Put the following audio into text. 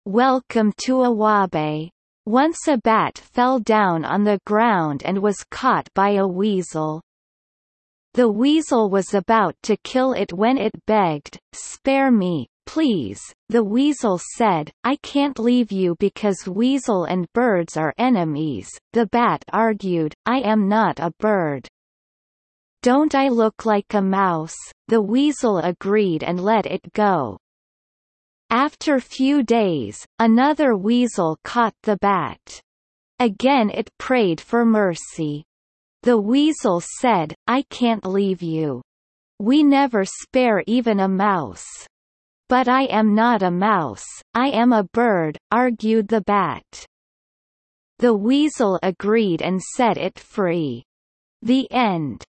Welcome to Awabe. Once a bat fell down on the ground and was caught by a weasel. The weasel was about to kill it when it begged, "Spare me, please." The weasel said, "I can't leave you because weasel and birds are enemies." The bat argued, "I am not a bird." "Don't I look like a mouse?" The weasel agreed and let it go. After few days, another weasel caught the bat. Again it prayed for mercy. The weasel said, "I can't leave you. We never spare even a mouse." "But I am not a mouse, I am a bird," argued the bat. The weasel agreed and set it free. The end.